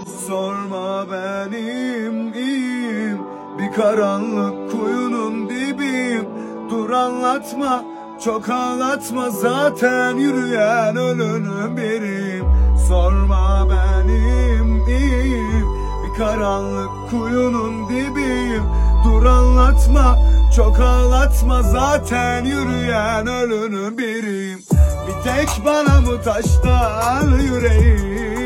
Sorma benim iyiyim, bir karanlık kuyunun dibiyim. Dur anlatma, çok ağlatma, zaten yürüyen ölünün biriyim. Sorma benim iyiyim, bir karanlık kuyunun dibiyim. Dur anlatma, çok ağlatma, zaten yürüyen ölünün biriyim. Bir tek bana mı taştan yüreğim?